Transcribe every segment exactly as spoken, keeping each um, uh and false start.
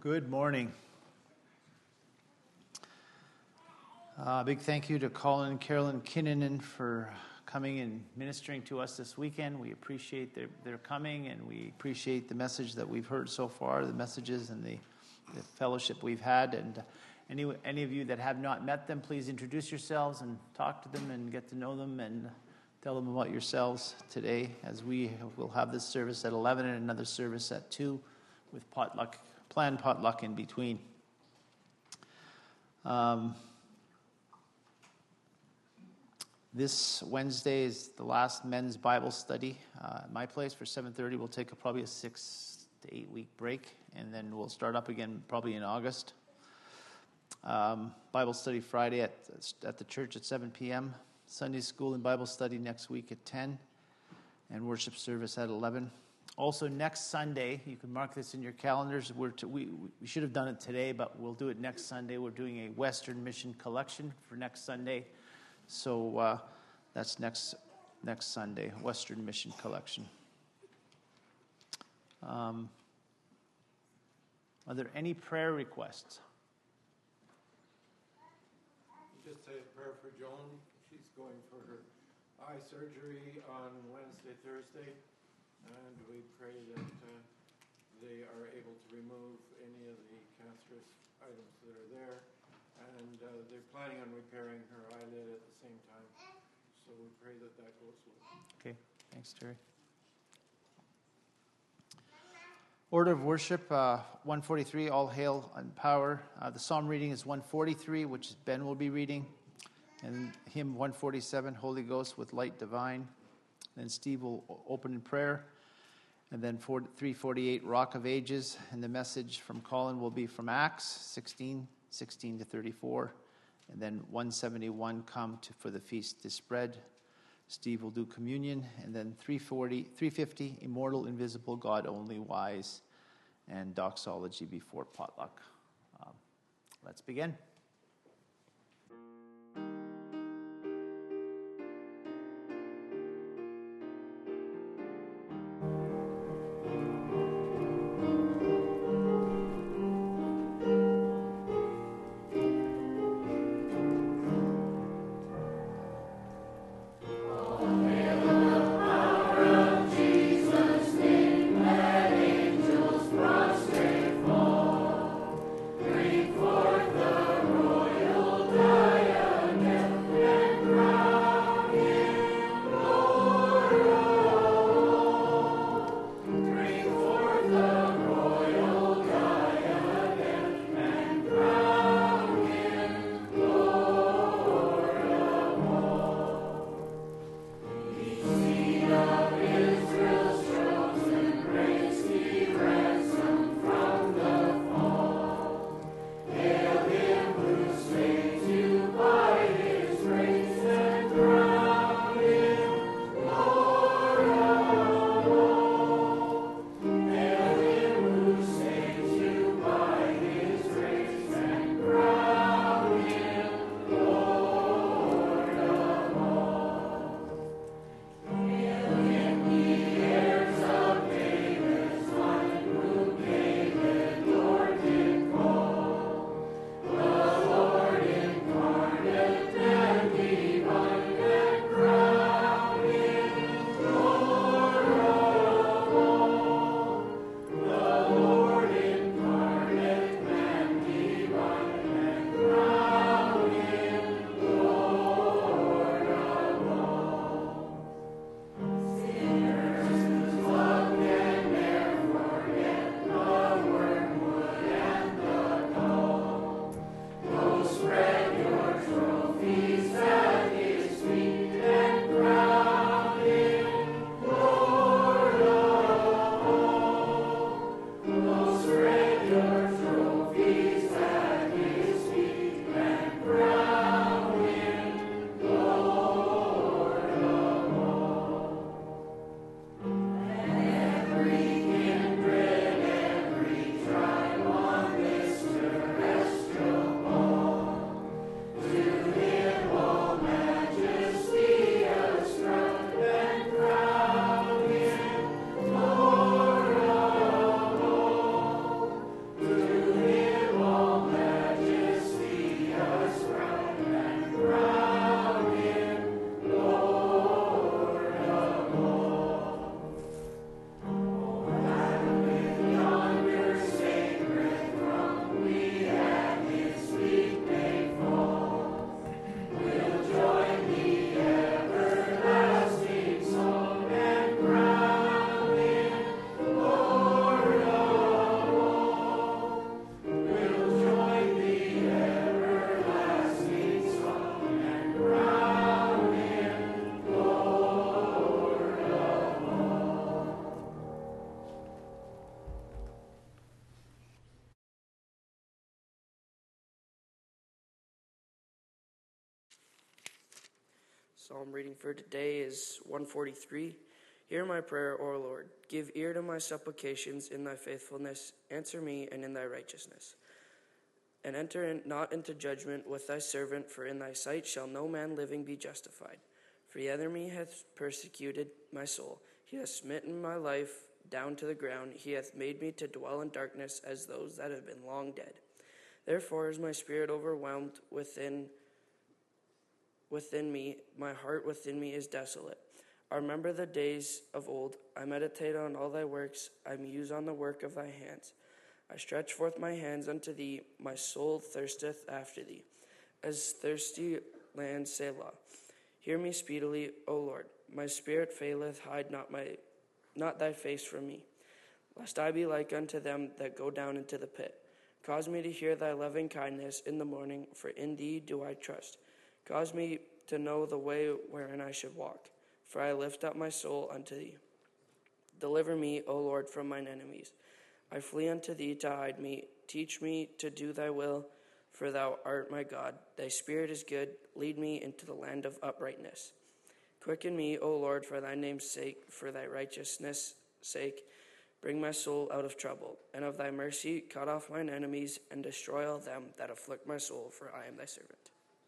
Good morning. Uh, big thank you to Colin and Carolyn Kinnunen for coming and ministering to us this weekend. We appreciate their, their coming, and we appreciate the message that we've heard so far, the messages and the, the fellowship we've had. And any any of you that have not met them, please introduce yourselves and talk to them and get to know them and tell them about yourselves today, as we will have this service at eleven and another service at two with potluck, planned potluck in between. Um, this Wednesday is the last men's Bible study uh, at my place for seven thirty. We'll take a, probably a six to eight week break, and then we'll start up again probably in August. Um, Bible study Friday at at the church at seven p.m. Sunday school and Bible study next week at ten, and worship service at eleven. Also, next Sunday, you can mark this in your calendars. We're to, we, we should have done it today, but we'll do it next Sunday. We're doing a Western Mission collection for next Sunday. So uh, that's next next Sunday, Western Mission collection. Um, are there any prayer requests? Just say a prayer for Joan. She's going for her eye surgery on Wednesday, Thursday. And we pray that uh, they are able to remove any of the cancerous items that are there. And uh, they're planning on repairing her eyelid at the same time. So we pray that that goes well. Okay, thanks, Terry. Order of worship, uh, one forty-three, All Hail and Power. Uh, the psalm reading is one forty-three, which Ben will be reading. And hymn one forty-seven, Holy Ghost with Light Divine. Then Steve will open in prayer. And then three forty-eight, Rock of Ages. And the message from Colin will be from Acts sixteen, sixteen to thirty-four. And then one seventy-one, Come to, for the feast to spread. Steve will do communion. And then three forty, three fifty, Immortal, Invisible, God Only Wise. And doxology before potluck. Um, let's begin. Fire. Psalm reading for today is one forty-three. Hear my prayer, O Lord. Give ear to my supplications in thy faithfulness. Answer me and in thy righteousness. And enter in, not into judgment with thy servant, for in thy sight shall no man living be justified. For the enemy hath persecuted my soul. He hath smitten my life down to the ground. He hath made me to dwell in darkness as those that have been long dead. Therefore is my spirit overwhelmed within within me. My heart within me is desolate. I remember the days of old. I meditate on all thy works. I muse on the work of thy hands. I stretch forth my hands unto thee. My soul thirsteth after thee, as thirsty land, Selah. Hear me speedily, O Lord. My spirit faileth. Hide not my, not thy face from me, lest I be like unto them that go down into the pit. Cause me to hear thy loving kindness in the morning, for in thee do I trust. Cause me to know the way wherein I should walk, for I lift up my soul unto thee. Deliver me, O Lord, from mine enemies. I flee unto thee to hide me. Teach me to do thy will, for thou art my God. Thy spirit is good. Lead me into the land of uprightness. Quicken me, O Lord, for thy name's sake, for thy righteousness' sake. Bring my soul out of trouble, and of thy mercy cut off mine enemies, and destroy all them that afflict my soul, for I am thy servant.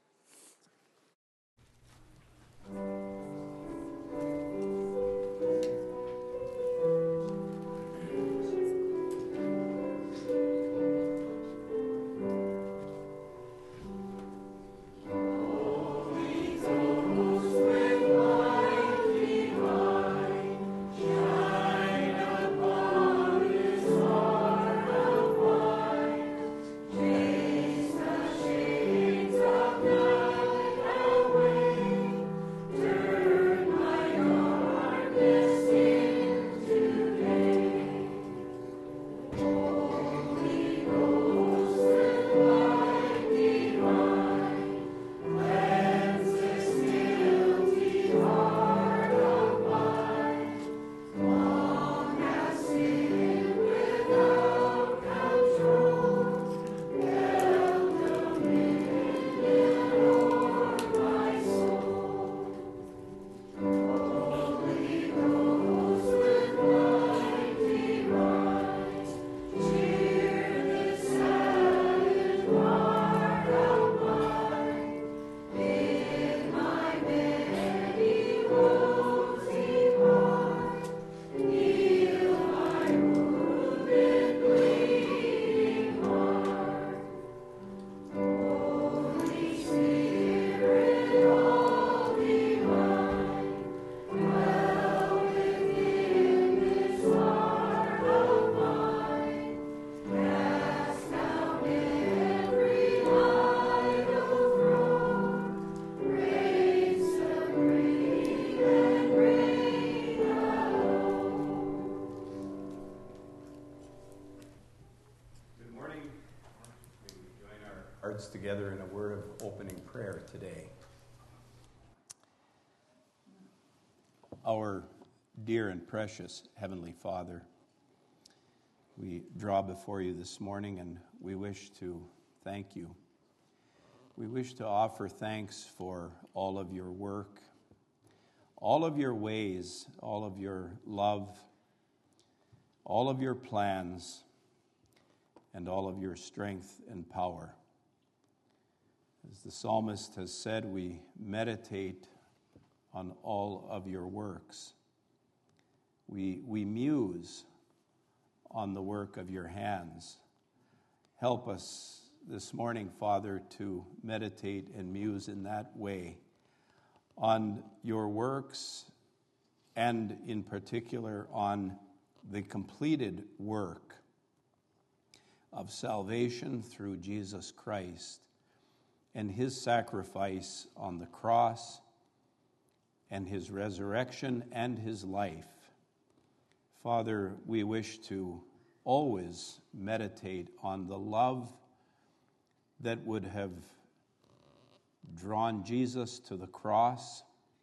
Together in a word of opening prayer today. Our dear and precious Heavenly Father, we draw before you this morning and we wish to thank you. We wish to offer thanks for all of your work, all of your ways, all of your love, all of your plans, and all of your strength and power. As the psalmist has said, we meditate on all of your works. We, we muse on the work of your hands. Help us this morning, Father, to meditate and muse in that way on your works, and in particular on the completed work of salvation through Jesus Christ and his sacrifice on the cross and his resurrection and his life. Father, we wish to always meditate on the love that would have drawn Jesus to the cross,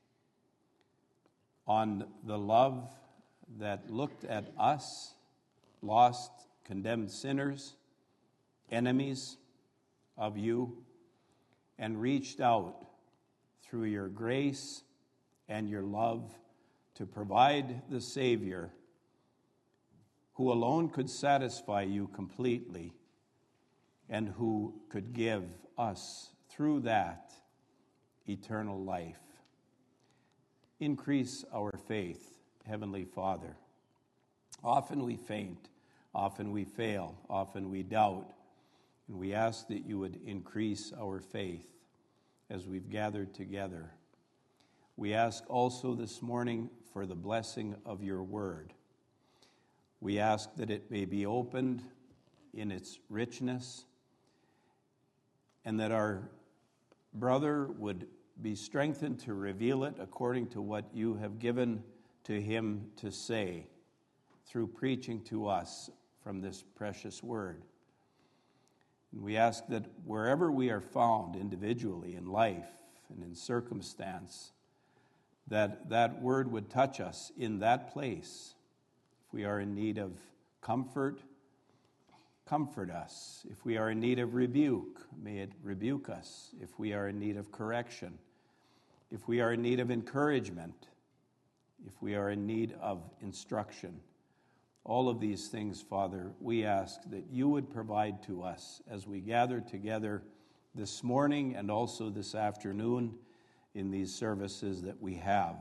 on the love that looked at us, lost, condemned sinners, enemies of you, and reached out through your grace and your love to provide the Savior who alone could satisfy you completely and who could give us, through that, eternal life. Increase our faith, Heavenly Father. Often we faint, often we fail, often we doubt, and we ask that you would increase our faith as we've gathered together. We ask also this morning for the blessing of your word. We ask that it may be opened in its richness, and that our brother would be strengthened to reveal it according to what you have given to him to say through preaching to us from this precious word. And we ask that wherever we are found individually in life and in circumstance, that that word would touch us in that place. If we are in need of comfort, comfort us. If we are in need of rebuke, may it rebuke us. If we are in need of correction, if we are in need of encouragement, if we are in need of instruction, all of these things, Father, we ask that you would provide to us as we gather together this morning and also this afternoon in these services that we have.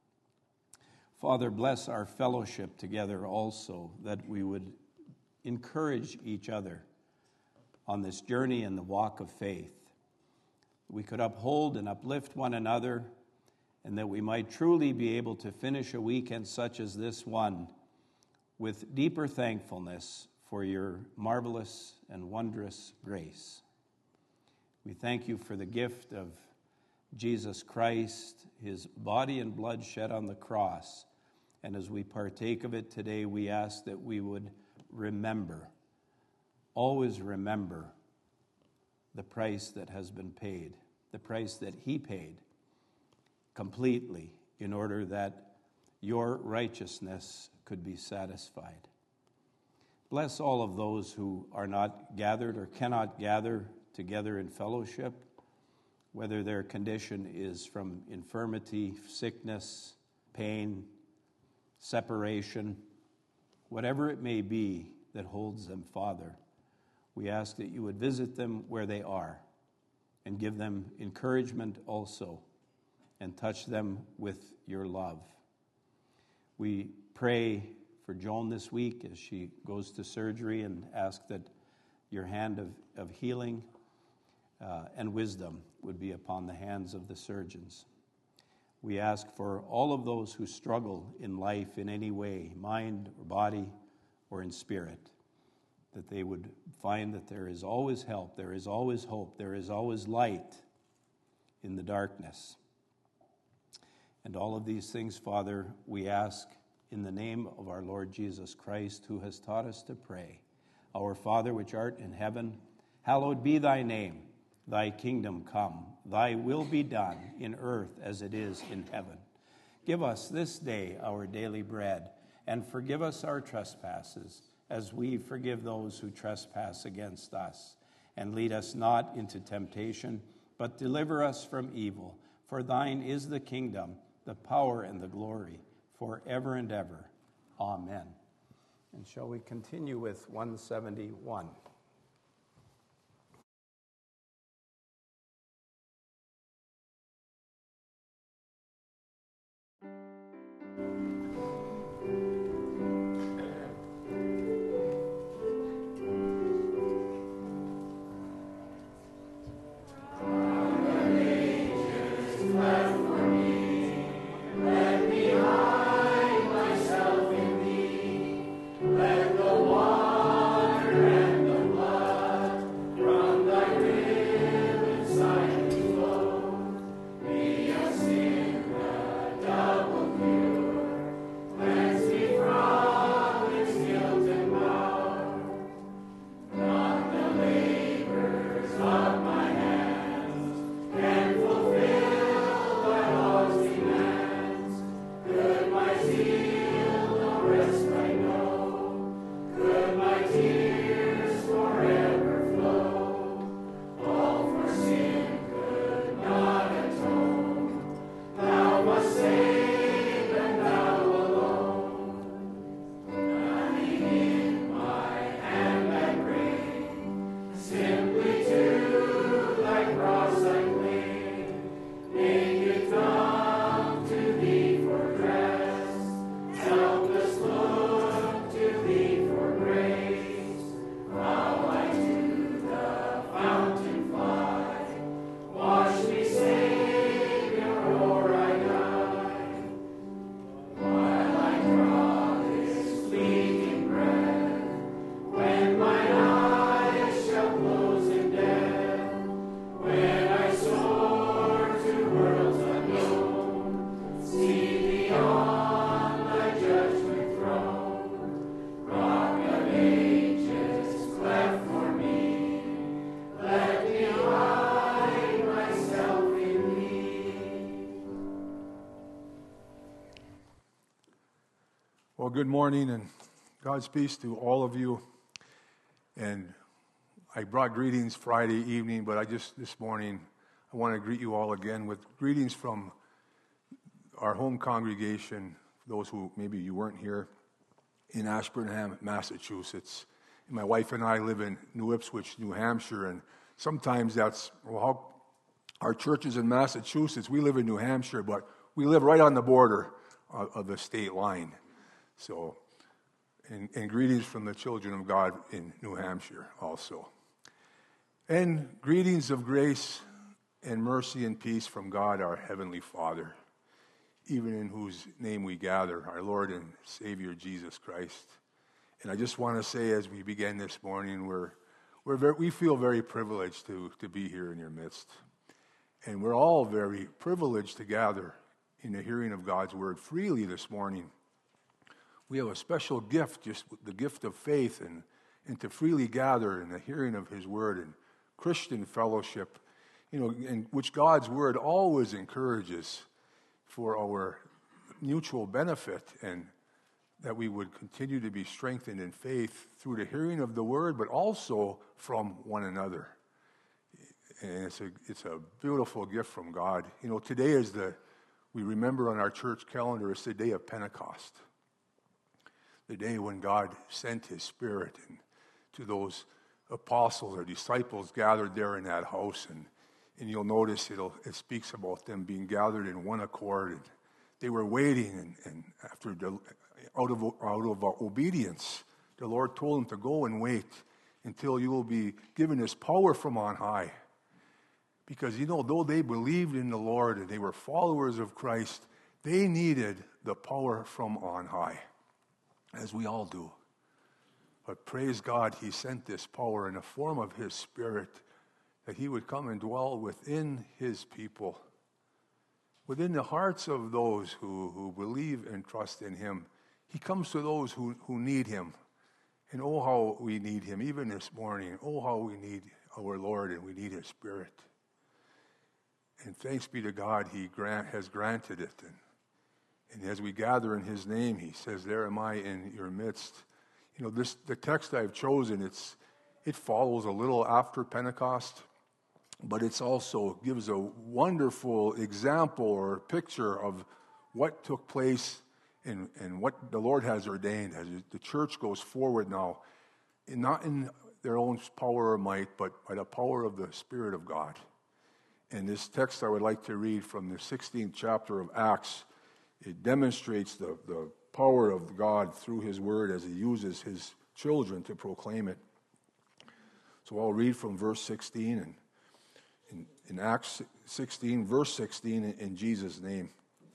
Father, bless our fellowship together also, that we would encourage each other on this journey in the walk of faith. We could uphold and uplift one another, and that we might truly be able to finish a weekend such as this one with deeper thankfulness for your marvelous and wondrous grace. We thank you for the gift of Jesus Christ, his body and blood shed on the cross. And as we partake of it today, we ask that we would remember, always remember the price that has been paid, the price that he paid completely in order that your righteousness could be satisfied. Bless all of those who are not gathered or cannot gather together in fellowship, whether their condition is from infirmity, sickness, pain, separation, whatever it may be that holds them, Father. We ask that you would visit them where they are and give them encouragement also and touch them with your love. We pray for Joan this week as she goes to surgery and ask that your hand of, of healing uh, and wisdom would be upon the hands of the surgeons. We ask for all of those who struggle in life in any way, mind or body or in spirit, that they would find that there is always help, there is always hope, there is always light in the darkness. And all of these things, Father, we ask in the name of our Lord Jesus Christ, who has taught us to pray. Our Father, which art in heaven, hallowed be thy name. Thy kingdom come, thy will be done in earth as it is in heaven. Give us this day our daily bread, and forgive us our trespasses, as we forgive those who trespass against us. And lead us not into temptation, but deliver us from evil. For thine is the kingdom, the power, and the glory, forever and ever. Amen. And shall we continue with one seventy-one? Let the water and the good morning and God's peace to all of you. And I brought greetings Friday evening, but I just, this morning, I want to greet you all again with greetings from our home congregation, those who maybe you weren't here, in Ashburnham, Massachusetts. And my wife and I live in New Ipswich, New Hampshire, and sometimes that's, well, how, our church is in Massachusetts. We live in New Hampshire, but we live right on the border of, of the state line. So, and, and greetings from the children of God in New Hampshire also. And greetings of grace and mercy and peace from God, our Heavenly Father, even in whose name we gather, our Lord and Savior Jesus Christ. And I just want to say as we begin this morning, we're, we're very, we feel very privileged to, to be here in your midst. And we're all very privileged to gather in the hearing of God's word freely this morning. We have a special gift, just the gift of faith, and, and to freely gather in the hearing of his word and Christian fellowship, you know, in which God's word always encourages for our mutual benefit, and that we would continue to be strengthened in faith through the hearing of the word, but also from one another. And it's a, it's a beautiful gift from God. You know, today is the, we remember on our church calendar, it's the day of Pentecost. The day when God sent his Spirit and to those apostles or disciples gathered there in that house. And, and you'll notice it'll, it speaks about them being gathered in one accord. And they were waiting, and, and after the, out of out of obedience, the Lord told them to go and wait until you will be given his power from on high. Because, you know, though they believed in the Lord and they were followers of Christ, they needed the power from on high, as we all do. But praise God, he sent this power in the form of his Spirit, that he would come and dwell within his people, within the hearts of those who, who believe and trust in him. He comes to those who, who need him. And oh, how we need him, even this morning. Oh, how we need our Lord, and we need his Spirit. And thanks be to God, he grant, has granted it. And, and as we gather in his name, he says, there am I in your midst. You know, this the text I've chosen, it's it follows a little after Pentecost, but it's also gives a wonderful example or picture of what took place and, and what the Lord has ordained as the church goes forward now, and not in their own power or might, but by the power of the Spirit of God. And this text I would like to read from the sixteenth chapter of Acts. It demonstrates the, the power of God through his word as he uses his children to proclaim it. So I'll read from verse sixteen, and in, in Acts sixteen, verse sixteen, in, in Jesus' name.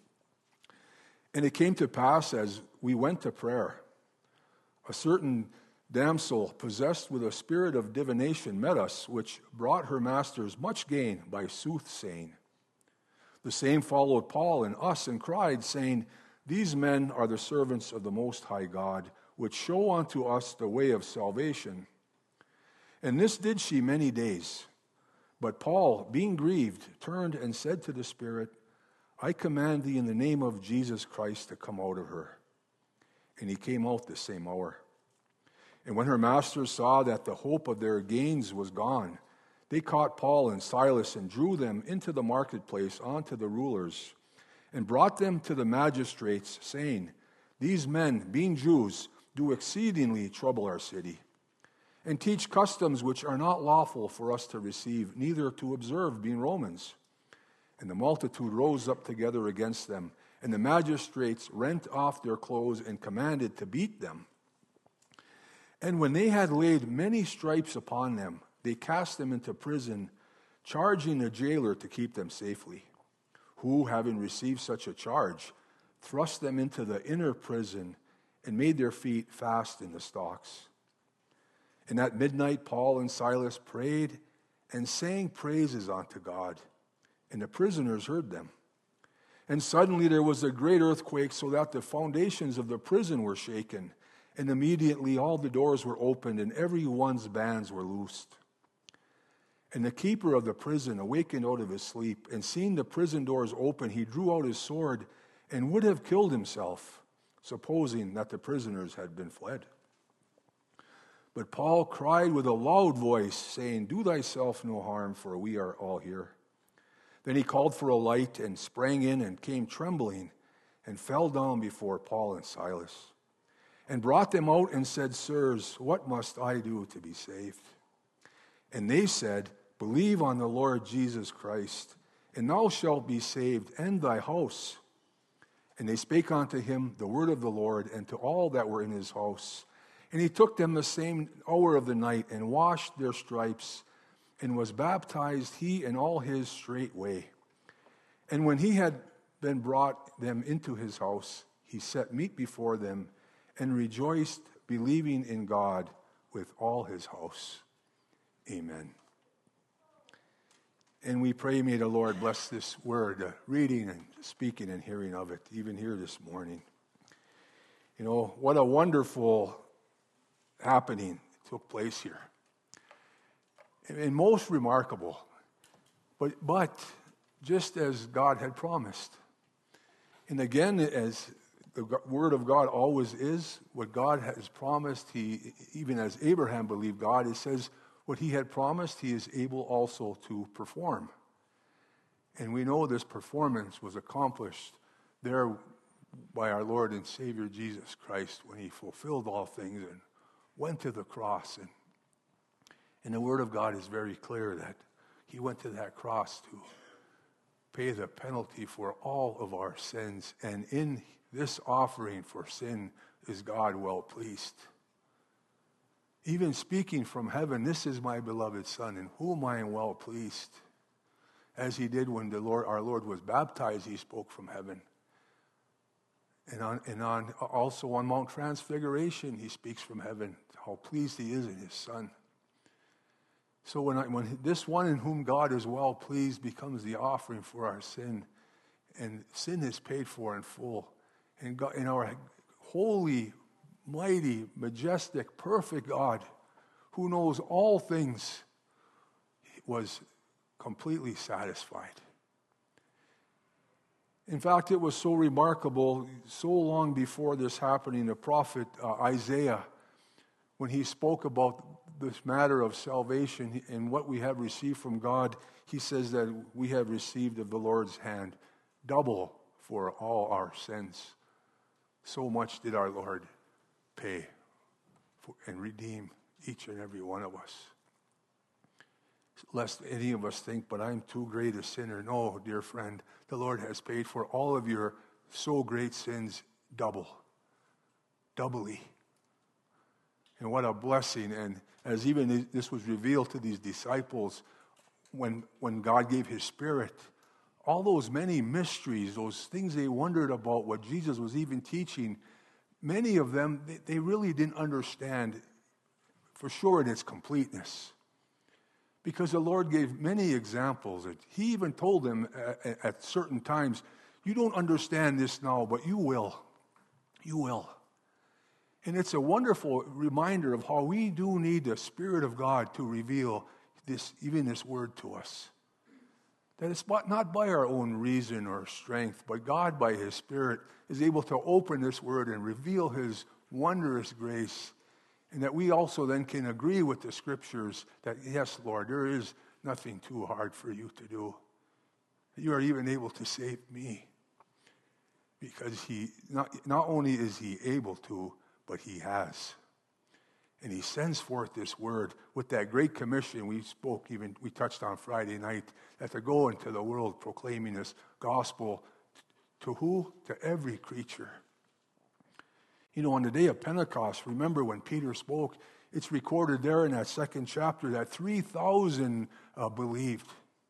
And it came to pass as we went to prayer, a certain damsel possessed with a spirit of divination met us, which brought her masters much gain by soothsaying. The same followed Paul and us and cried, saying, these men are the servants of the Most High God, which show unto us the way of salvation. And this did she many days. But Paul, being grieved, turned and said to the Spirit, I command thee in the name of Jesus Christ to come out of her. And he came out the same hour. And when her masters saw that the hope of their gains was gone, they caught Paul and Silas and drew them into the marketplace unto the rulers, and brought them to the magistrates, saying, these men, being Jews, do exceedingly trouble our city, and teach customs which are not lawful for us to receive, neither to observe, being Romans. And the multitude rose up together against them, and the magistrates rent off their clothes and commanded to beat them. And when they had laid many stripes upon them, they cast them into prison, charging the jailer to keep them safely, who, having received such a charge, thrust them into the inner prison and made their feet fast in the stocks. And at midnight Paul and Silas prayed and sang praises unto God, and the prisoners heard them. And suddenly there was a great earthquake, so that the foundations of the prison were shaken. And immediately all the doors were opened, and every one's bands were loosed. And the keeper of the prison awakened out of his sleep, and seeing the prison doors open, he drew out his sword and would have killed himself, supposing that the prisoners had been fled. But Paul cried with a loud voice, saying, "Do thyself no harm, for we are all here." Then he called for a light and sprang in and came trembling and fell down before Paul and Silas, and brought them out and said, "Sirs, what must I do to be saved?" And they said, "Believe on the Lord Jesus Christ, and thou shalt be saved, and thy house." And they spake unto him the word of the Lord, and to all that were in his house. And he took them the same hour of the night, and washed their stripes, and was baptized, he and all his straightway. And when he had been brought them into his house, he set meat before them, and rejoiced, believing in God with all his house. Amen. And we pray, may the Lord bless this word, uh, reading and speaking and hearing of it, even here this morning. You know, what a wonderful happening took place here. And, and most remarkable, but, but just as God had promised. And again, as the word of God always is, what God has promised, he, even as Abraham believed God, it says, what he had promised, he is able also to perform. And we know this performance was accomplished there by our Lord and Savior Jesus Christ when he fulfilled all things and went to the cross. And, and the Word of God is very clear that he went to that cross to pay the penalty for all of our sins. And in this offering for sin is God well pleased. Even speaking from heaven, "This is my beloved Son, in whom I am well pleased." As he did when the Lord, our Lord was baptized, he spoke from heaven. And on, and on also on Mount Transfiguration, he speaks from heaven, how pleased he is in his Son. So when, I, when this one in whom God is well pleased becomes the offering for our sin, and sin is paid for in full, and God, in our holy, mighty, majestic, perfect God, who knows all things, was completely satisfied. In fact, it was so remarkable, so long before this happening, the prophet uh, Isaiah, when he spoke about this matter of salvation and what we have received from God, he says that we have received of the Lord's hand double for all our sins. So much did our Lord pay for, and redeem each and every one of us. Lest any of us think, but I'm too great a sinner. No, dear friend, the Lord has paid for all of your so great sins double, doubly. And what a blessing. And as even this was revealed to these disciples, when, when God gave his Spirit, all those many mysteries, those things they wondered about, what Jesus was even teaching, many of them, they, they really didn't understand for sure in its completeness. Because the Lord gave many examples. He even told them at, at certain times, you don't understand this now, but you will. You will. And it's a wonderful reminder of how we do need the Spirit of God to reveal this, even this word to us. That it's not by our own reason or strength, but God by his Spirit is able to open this word and reveal his wondrous grace. And that we also then can agree with the Scriptures that, yes, Lord, there is nothing too hard for you to do. You are even able to save me. Because he not, not only is he able to, but he has. And he sends forth this word with that great commission we spoke, even we touched on Friday night, that to go into the world proclaiming this gospel to who? To every creature. You know, on the day of Pentecost, remember when Peter spoke, it's recorded there in that second chapter that three thousand uh, believed.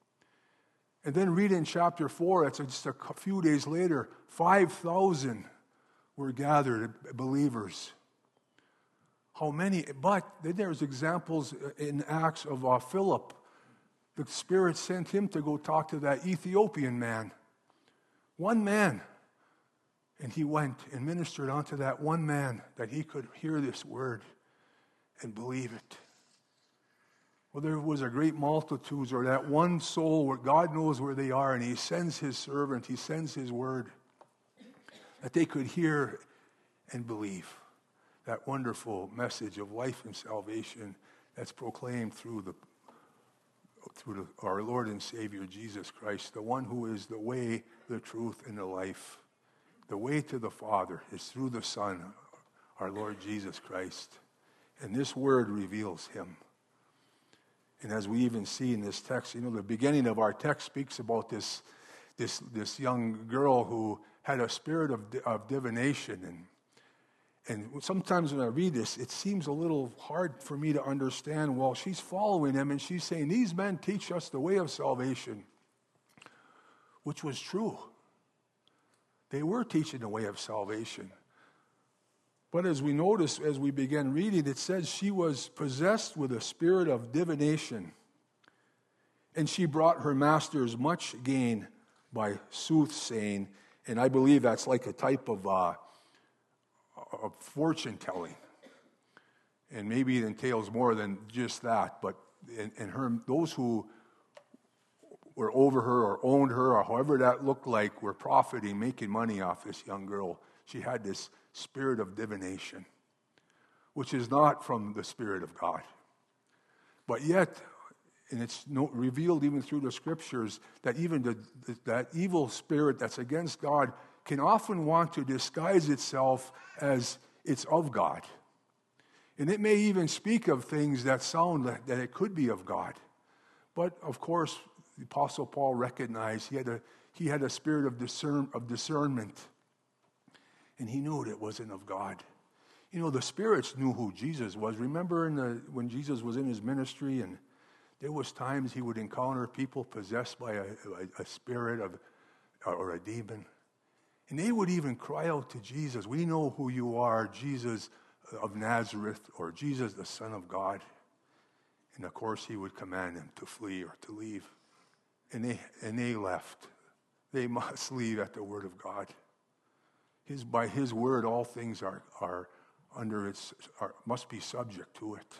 And then read in chapter four, it's just a few days later, five thousand were gathered, believers. How many? But then there's examples in Acts of uh, Philip. The Spirit sent him to go talk to that Ethiopian man. One man. And he went and ministered unto that one man that he could hear this word and believe it. Well, there was a great multitudes, or that one soul where God knows where they are, and he sends his servant, he sends his word, that they could hear and believe that wonderful message of life and salvation that's proclaimed through the through the, our Lord and Savior Jesus Christ, the one who is the way, the truth, and the life. The way to the Father is through the Son, our Lord Jesus Christ. And this word reveals him. And as we even see in this text, you know, the beginning of our text speaks about this, this, this young girl who had a spirit of, of divination. And, and sometimes when I read this, it seems a little hard for me to understand. Well, she's following him and she's saying, these men teach us the way of salvation, which was true. They were teaching the way of salvation. But as we notice, as we began reading, it says she was possessed with a spirit of divination, and she brought her masters much gain by soothsaying, and I believe that's like a type of, uh, of fortune telling. And maybe it entails more than just that, but in, in her, those who were over her or owned her or however that looked like were profiting, making money off this young girl. She had this spirit of divination, which is not from the Spirit of God. But yet, and it's no, revealed even through the Scriptures, that even the, the, that evil spirit that's against God can often want to disguise itself as it's of God. And it may even speak of things that sound like, that it could be of God. But, of course, the Apostle Paul recognized he had a, he had a spirit of, discern, of discernment. And he knew it wasn't of God. You know, the spirits knew who Jesus was. Remember in the, when Jesus was in his ministry, and there was times he would encounter people possessed by a, a, a spirit of, or a demon. And they would even cry out to Jesus, we know who you are, Jesus of Nazareth, or Jesus, the Son of God. And of course, he would command them to flee or to leave. And they, and they left. They must leave at the word of God. His, by his word, all things are, are under its, are, must be subject to it.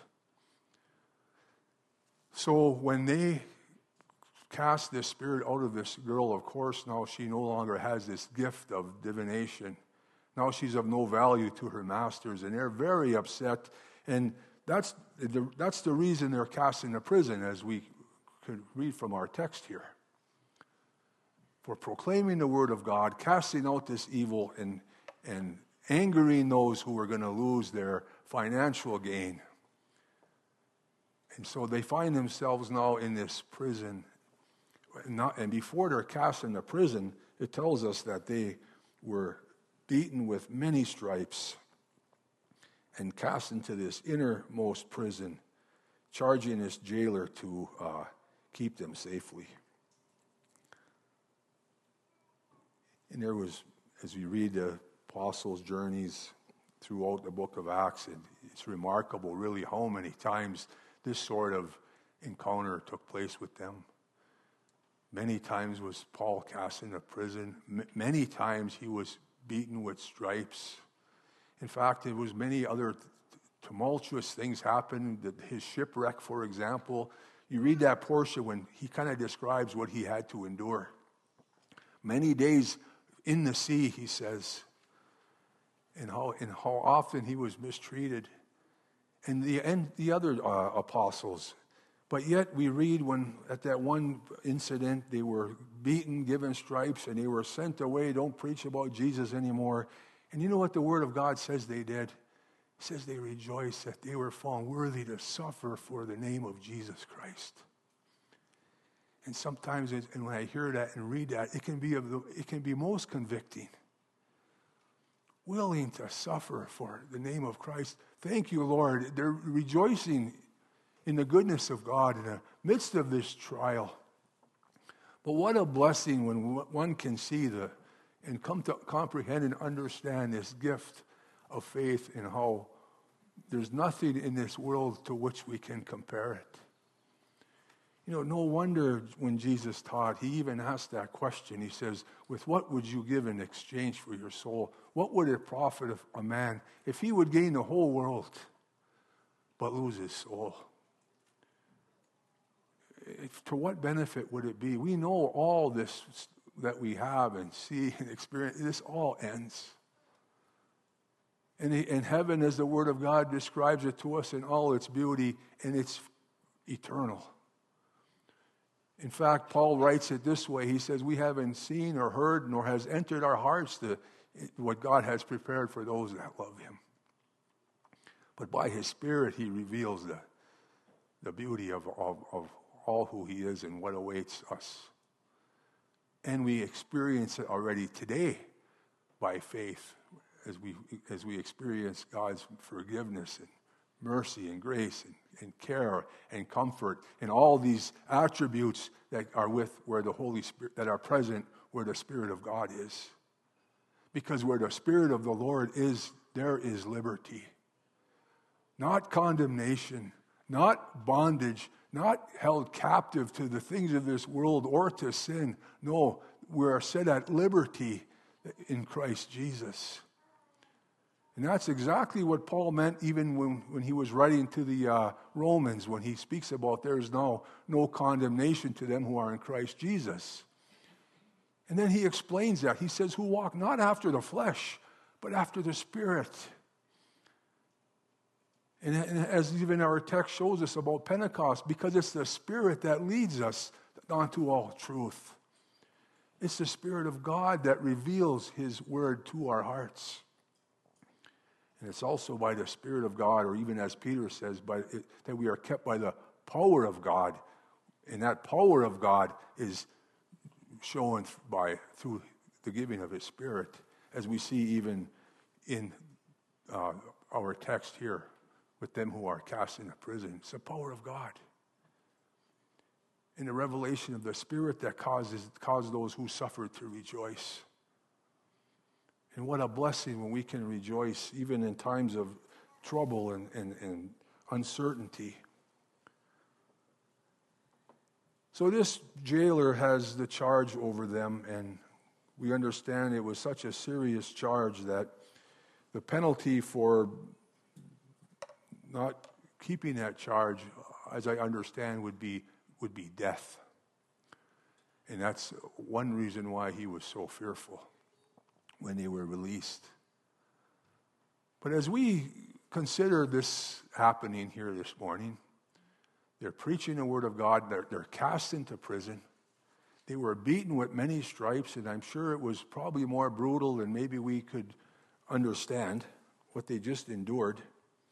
So when they cast this spirit out of this girl, of course, now she no longer has this gift of divination. Now she's of no value to her masters, and they're very upset. And that's the, that's the reason they're cast into prison, as we could read from our text here. For proclaiming the word of God, casting out this evil, and, and angering those who are going to lose their financial gain. And so they find themselves now in this prison. Not, and before they're cast into prison, it tells us that they were beaten with many stripes and cast into this innermost prison, charging this jailer to uh, keep them safely. And there was, as we read the apostles' journeys throughout the book of Acts, it, it's remarkable really how many times this sort of encounter took place with them. Many times was Paul cast into prison. M- many times he was beaten with stripes. In fact, there was many other t- tumultuous things happened. That his shipwreck, for example, you read that portion when he kind of describes what he had to endure. Many days in the sea, he says, and how and how often he was mistreated, and the and the other uh, apostles. But yet we read when at that one incident they were beaten, given stripes, and they were sent away. Don't preach about Jesus anymore. And you know what the Word of God says they did? It says they rejoiced that they were found worthy to suffer for the name of Jesus Christ. And sometimes, it, and when I hear that and read that, it can be of the, it can be most convicting. Willing to suffer for the name of Christ. Thank you, Lord. They're rejoicing in the goodness of God in the midst of this trial. But what a blessing when one can see the and come to comprehend and understand this gift of faith and how there's nothing in this world to which we can compare it. You know, no wonder when Jesus taught, he even asked that question. He says, with what would you give in exchange for your soul? What would it profit a man if he would gain the whole world but lose his soul? If, to what benefit would it be? We know all this that we have and see and experience, this all ends. And in heaven, as the Word of God describes it to us in all its beauty, and it's eternal. In fact, Paul writes it this way. He says, we haven't seen or heard, nor has entered our hearts the, what God has prepared for those that love him. But by his Spirit, he reveals the, the beauty of, of, of all who he is and what awaits us. And we experience it already today by faith as we as we experience God's forgiveness and mercy and grace and, and care and comfort and all these attributes that are with where the Holy Spirit, that are present where the Spirit of God is. Because where the Spirit of the Lord is, there is liberty. Not condemnation, not bondage, not held captive to the things of this world or to sin. No, we are set at liberty in Christ Jesus. And that's exactly what Paul meant even when, when he was writing to the uh, Romans, when he speaks about there is now no condemnation to them who are in Christ Jesus. And then he explains that. He says, who walk not after the flesh, but after the Spirit. And, and as even our text shows us about Pentecost, because it's the Spirit that leads us onto all truth. It's the Spirit of God that reveals his word to our hearts. And it's also by the Spirit of God, or even as Peter says, by it, that we are kept by the power of God. And that power of God is shown by through the giving of his Spirit, as we see even in uh, our text here with them who are cast into prison. It's the power of God. And the revelation of the Spirit that causes causes those who suffer to rejoice. And what a blessing when we can rejoice even in times of trouble and, and, and uncertainty. So this jailer has the charge over them, and we understand it was such a serious charge that the penalty for not keeping that charge, as I understand, would be would be death. And that's one reason why he was so fearful when they were released. But as we consider this happening here this morning, they're preaching the word of God, they're, they're cast into prison, they were beaten with many stripes, and I'm sure it was probably more brutal than maybe we could understand what they just endured.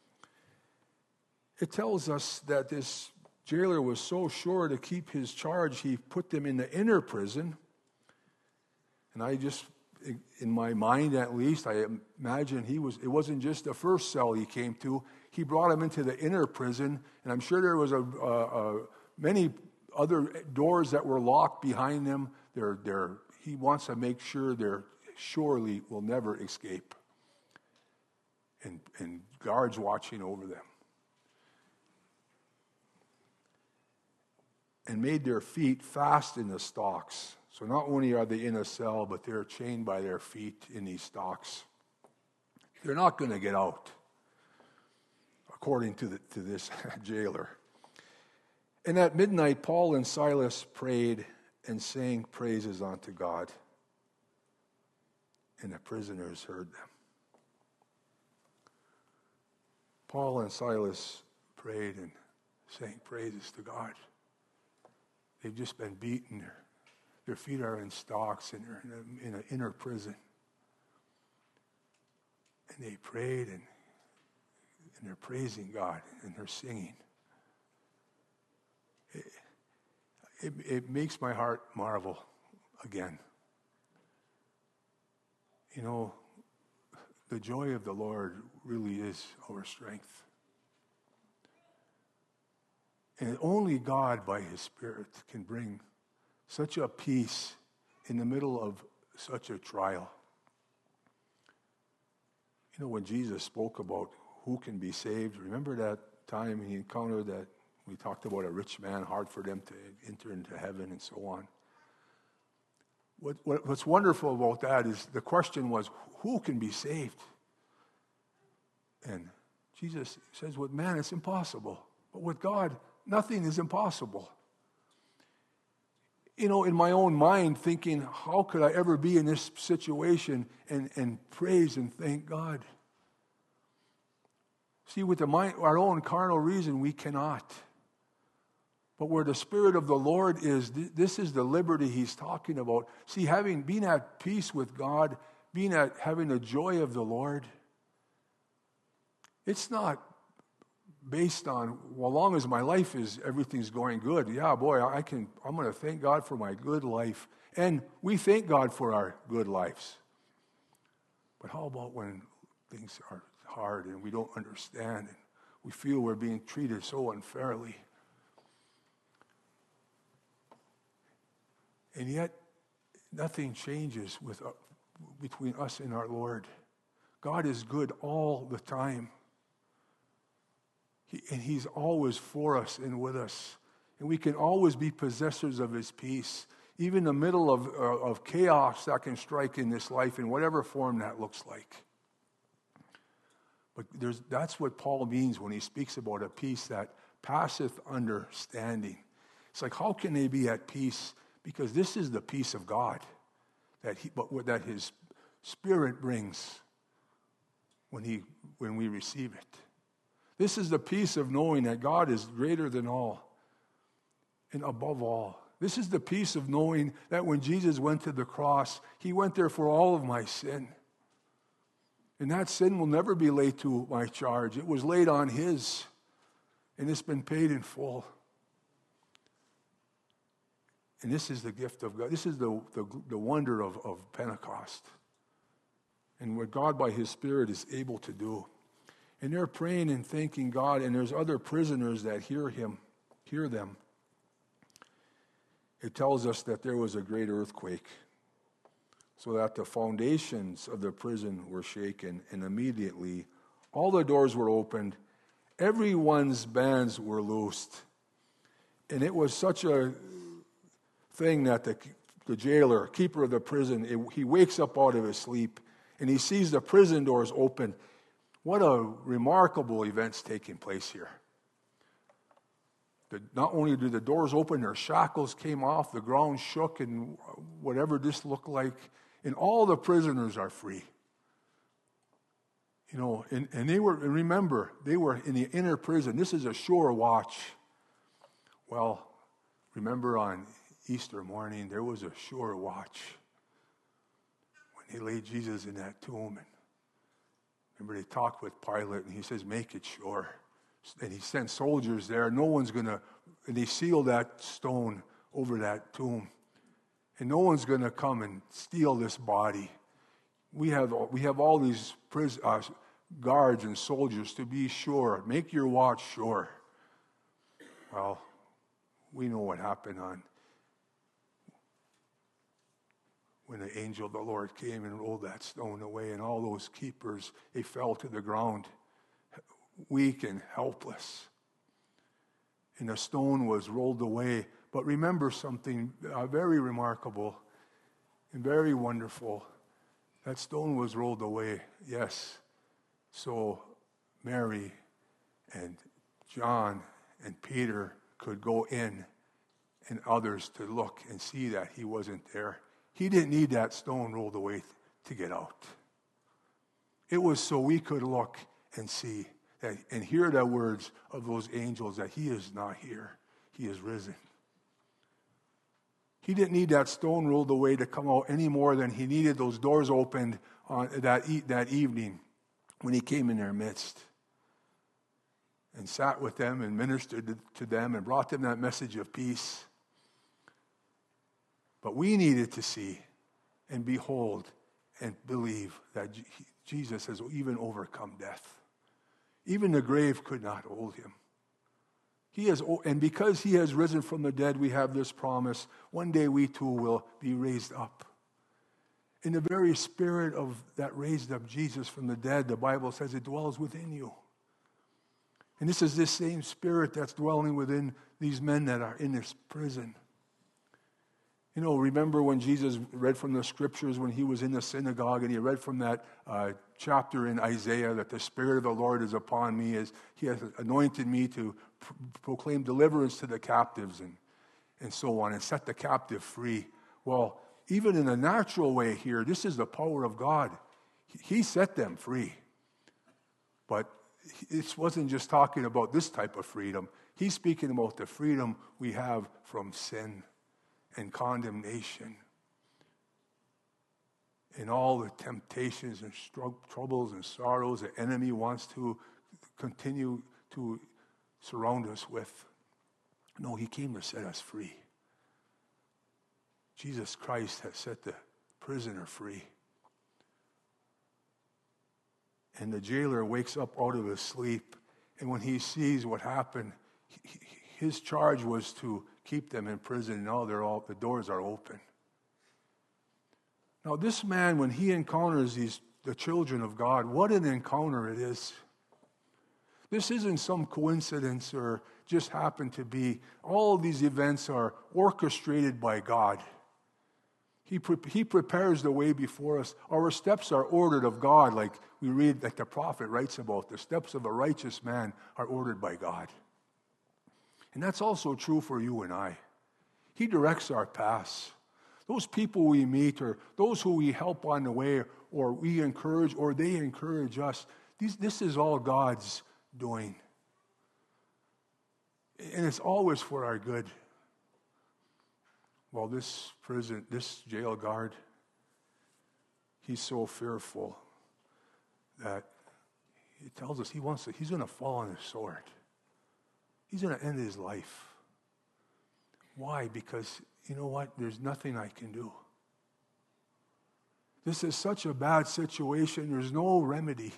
It tells us that this jailer was so sure to keep his charge, he put them in the inner prison. And I just, in my mind at least, I imagine he was, it wasn't just the first cell he came to. He brought him into the inner prison, and I'm sure there was a, a, a many other doors that were locked behind them. They're, they're, he wants to make sure they're surely will never escape. And, and guards watching over them. And made their feet fast in the stocks. So not only are they in a cell, but they're chained by their feet in these stocks. They're not going to get out, according to, the, to this jailer. And at midnight, Paul and Silas prayed and sang praises unto God. And the prisoners heard them. Paul and Silas prayed and sang praises to God. They've just been beaten. Their, their feet are in stocks and they're in, a, in an inner prison. And they prayed and, and they're praising God and they're singing. It, it, it makes my heart marvel again. You know, the joy of the Lord really is our strength. And only God, by his Spirit, can bring such a peace in the middle of such a trial. You know, when Jesus spoke about who can be saved, remember that time he encountered that, we talked about a rich man, hard for them to enter into heaven and so on. What, what, what's wonderful about that is the question was, who can be saved? And Jesus says, with man it's impossible, but with God, nothing is impossible. You know, in my own mind, thinking, how could I ever be in this situation and, and praise and thank God? See, with the mind, our own carnal reason, we cannot. But where the Spirit of the Lord is, this is the liberty he's talking about. See, having been at peace with God, being at having the joy of the Lord, it's not based on, well, long as my life is, everything's going good. Yeah, boy, I can, I'm going to thank God for my good life. And we thank God for our good lives. But how about when things are hard and we don't understand and we feel we're being treated so unfairly? And yet, nothing changes with, uh, between us and our Lord. God is good all the time. He, and he's always for us and with us. And we can always be possessors of his peace, even in the middle of, uh, of chaos that can strike in this life in whatever form that looks like. But there's, that's what Paul means when he speaks about a peace that passeth understanding. It's like, how can they be at peace? Because this is the peace of God that he, but that his Spirit brings when he when we receive it. This is the peace of knowing that God is greater than all and above all. This is the peace of knowing that when Jesus went to the cross, he went there for all of my sin. And that sin will never be laid to my charge. It was laid on his, and it's been paid in full. And this is the gift of God. This is the, the, the wonder of, of Pentecost. And what God by his Spirit is able to do. And they're praying and thanking God, and there's other prisoners that hear him, hear them. It tells us that there was a great earthquake, so that the foundations of the prison were shaken, and immediately all the doors were opened, everyone's bands were loosed. And it was such a thing that the, the jailer, keeper of the prison, it, he wakes up out of his sleep and he sees the prison doors open. What a remarkable event's taking place here. The, not only did the doors open, their shackles came off, the ground shook, and whatever this looked like, and all the prisoners are free. You know, and, and they were, and remember, they were in the inner prison. This is a sure watch. Well, remember on Easter morning, there was a sure watch when they laid Jesus in that tomb. And remember, they talked with Pilate, and he says, make it sure. And he sent soldiers there. No one's going to, and they sealed that stone over that tomb. And no one's going to come and steal this body. We have, we have all these pris- uh, guards and soldiers to be sure. Make your watch sure. Well, we know what happened on when the angel of the Lord came and rolled that stone away, and all those keepers, they fell to the ground, weak and helpless. And the stone was rolled away. But remember something uh, very remarkable and very wonderful. That stone was rolled away, yes. So Mary and John and Peter could go in, and others to look and see that he wasn't there. He didn't need that stone rolled away to get out. It was so we could look and see that, and hear the words of those angels that he is not here. He is risen. He didn't need that stone rolled away to come out any more than he needed those doors opened on that, e- that evening when he came in their midst and sat with them and ministered to them and brought them that message of peace. But we needed to see and behold and believe that Jesus has even overcome death. Even the grave could not hold him. He has, and because he has risen from the dead, we have this promise. One day we too will be raised up. In the very spirit of that raised up Jesus from the dead, the Bible says it dwells within you. And this is this same spirit that's dwelling within these men that are in this prison. You know, remember when Jesus read from the scriptures when he was in the synagogue, and he read from that uh, chapter in Isaiah that the Spirit of the Lord is upon me, as he has anointed me to pr- proclaim deliverance to the captives and, and so on, and set the captive free. Well, even in a natural way here, this is the power of God. He, he set them free. But it wasn't just talking about this type of freedom. He's speaking about the freedom we have from sin and condemnation and all the temptations and troubles and sorrows the enemy wants to continue to surround us with. No, he came to set us free. Jesus Christ has set the prisoner free. And the jailer wakes up out of his sleep, and when he sees what happened, he, his charge was to keep them in prison, and now they're all, the doors are open. Now this man, when he encounters these the children of God, what an encounter it is. This isn't some coincidence or just happened to be. All of these events are orchestrated by God. He, pre- he prepares the way before us. Our steps are ordered of God, like we read, like the prophet writes about. The steps of a righteous man are ordered by God. And that's also true for you and I. He directs our paths. Those people we meet, or those who we help on the way, or we encourage, or they encourage us, these, this is all God's doing. And it's always for our good. Well, this prison, this jail guard, he's so fearful that he tells us he wants to, he's going to fall on his sword. He's going to end his life. Why? Because, you know what? There's nothing I can do. This is such a bad situation. There's no remedy.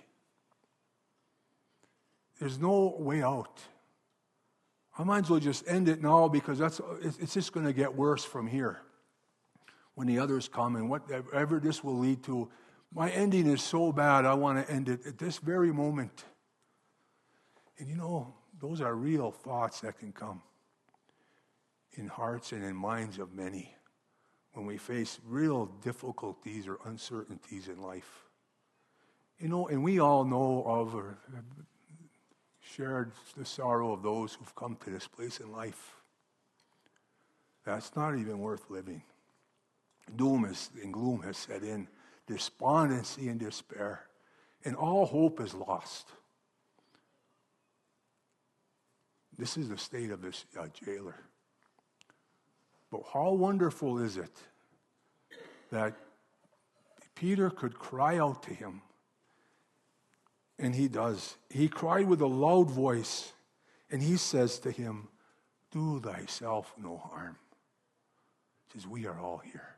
There's no way out. I might as well just end it now because that's it's just going to get worse from here when the others come and whatever this will lead to. My ending is so bad, I want to end it at this very moment. And you know, those are real thoughts that can come in hearts and in minds of many when we face real difficulties or uncertainties in life. You know, and we all know of or shared the sorrow of those who've come to this place in life. That's not even worth living. Doom is, and gloom has set in, despondency and despair, and all hope is lost. This is the state of this uh, jailer. But how wonderful is it that Peter could cry out to him. And he does. He cried with a loud voice, and he says to him, "Do thyself no harm." He says, we are all here.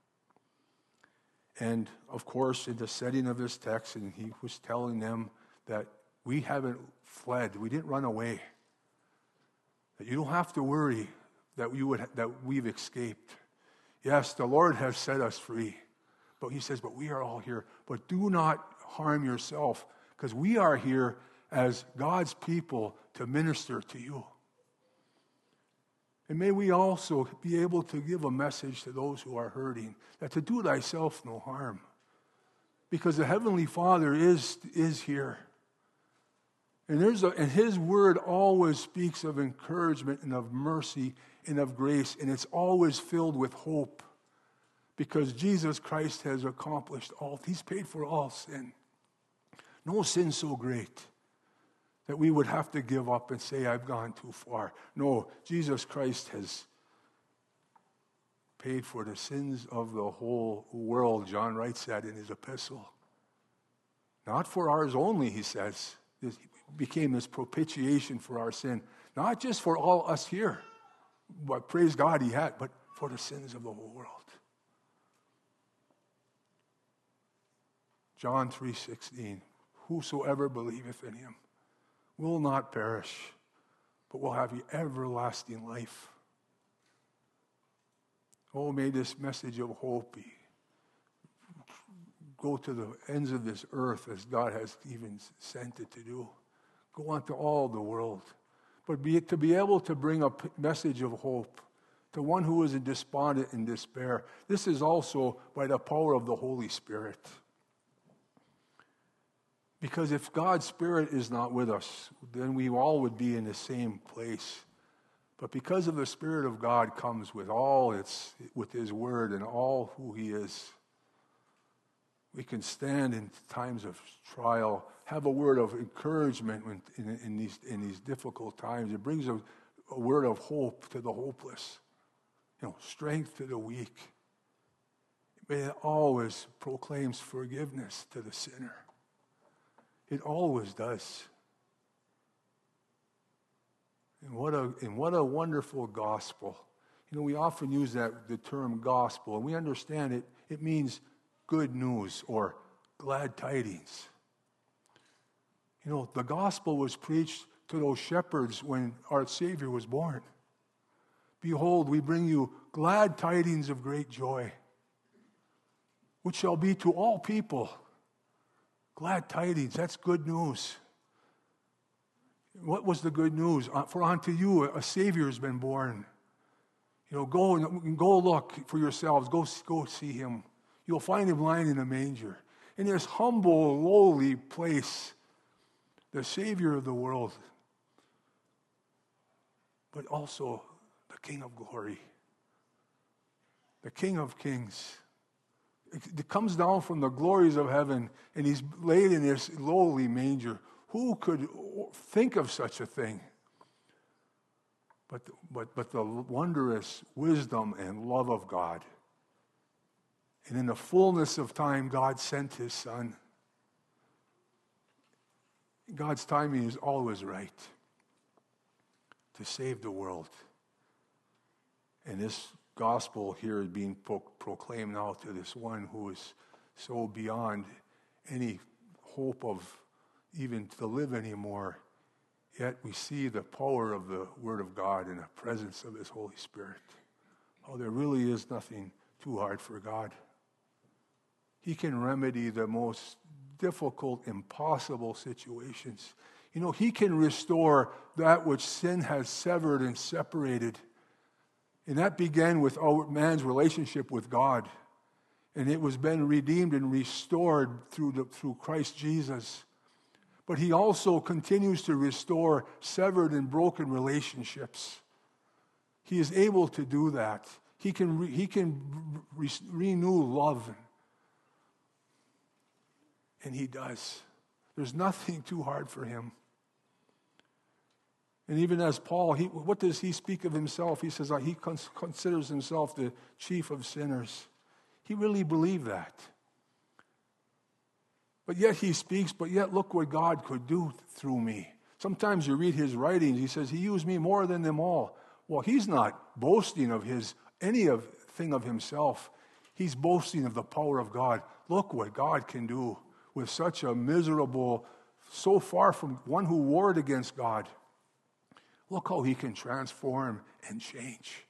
And of course, in the setting of this text, and he was telling them that we haven't fled, we didn't run away. That you don't have to worry that we would that we've escaped. Yes, the Lord has set us free, but he says, but we are all here. But do not harm yourself, because we are here as God's people to minister to you. And may we also be able to give a message to those who are hurting, that to do thyself no harm. Because the Heavenly Father is, is here. And, there's a, and His Word always speaks of encouragement and of mercy and of grace, and it's always filled with hope. Because Jesus Christ has accomplished all. He's paid for all sin. No sin so great that we would have to give up and say, I've gone too far. No, Jesus Christ has paid for the sins of the whole world. John writes that in his epistle. Not for ours only, he says. This became this propitiation for our sin. Not just for all us here, but praise God he had, but for the sins of the whole world. John three sixteen. Whosoever believeth in him will not perish, but will have everlasting life. Oh, may this message of hope be, go to the ends of this earth as God has even sent it to do. Go on to all the world. But be, to be able to bring a message of hope to one who is in despondent and despair, this is also by the power of the Holy Spirit. Because if God's Spirit is not with us, then we all would be in the same place. But because of the Spirit of God comes with all its, with His Word and all who He is, We can stand in times of trial, have a word of encouragement in, in, in, these, in these difficult times. It brings a, a word of hope to the hopeless, you know, strength to the weak. But it always proclaims forgiveness to the sinner. It always does. And what a and what a wonderful gospel. You know, we often use that the term gospel, and we understand it. It means good news or glad tidings. You know, the gospel was preached to those shepherds when our Savior was born. Behold, we bring you glad tidings of great joy, which shall be to all people. Glad tidings, that's good news. What was the good news? For unto you a Savior has been born. You know, go and go look for yourselves. Go, go see him. You'll find him lying in a manger. In this humble, lowly place, the Savior of the world, but also the King of glory, the King of kings. It comes down from the glories of heaven, and he's laid in this lowly manger. Who could think of such a thing? But, but, but the wondrous wisdom and love of God. And in the fullness of time, God sent his Son. God's timing is always right to save the world. And this gospel here is being pro- proclaimed now to this one who is so beyond any hope of even to live anymore. Yet we see the power of the Word of God and the presence of his Holy Spirit. Oh, there really is nothing too hard for God. He can remedy the most difficult, impossible situations. You know, he can restore that which sin has severed and separated. And that began with our man's relationship with God. And it was been redeemed and restored through, the, through Christ Jesus. But he also continues to restore severed and broken relationships. He is able to do that. He can, re, he can re, renew love. And he does. There's nothing too hard for him. And even as Paul, he, what does he speak of himself? He says uh, he cons- considers himself the chief of sinners. He really believed that. But yet he speaks, but yet look what God could do through me. Sometimes you read his writings, he says, he used me more than them all. Well, he's not boasting of his any of thing of himself. He's boasting of the power of God. Look what God can do with such a miserable, so far from one who warred against God. Look how he can transform and change.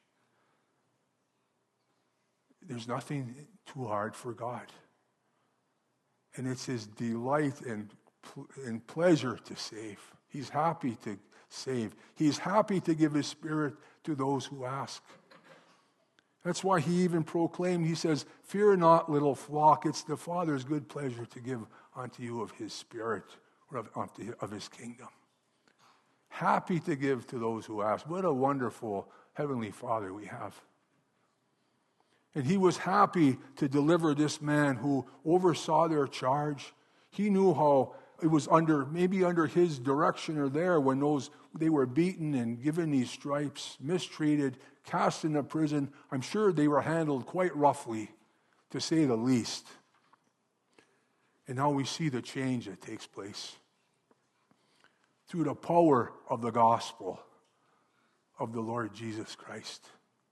There's nothing too hard for God. And it's his delight and, and pleasure to save. He's happy to save. He's happy to give his Spirit to those who ask. That's why he even proclaimed, he says, fear not, little flock, it's the Father's good pleasure to give unto you of his Spirit, or of, of his kingdom. Happy to give to those who ask. What a wonderful Heavenly Father we have. And he was happy to deliver this man who oversaw their charge. He knew how it was under, maybe under his direction or there when those they were beaten and given these stripes, mistreated, cast into prison. I'm sure they were handled quite roughly, to say the least. And now we see the change that takes place through the power of the gospel of the Lord Jesus Christ.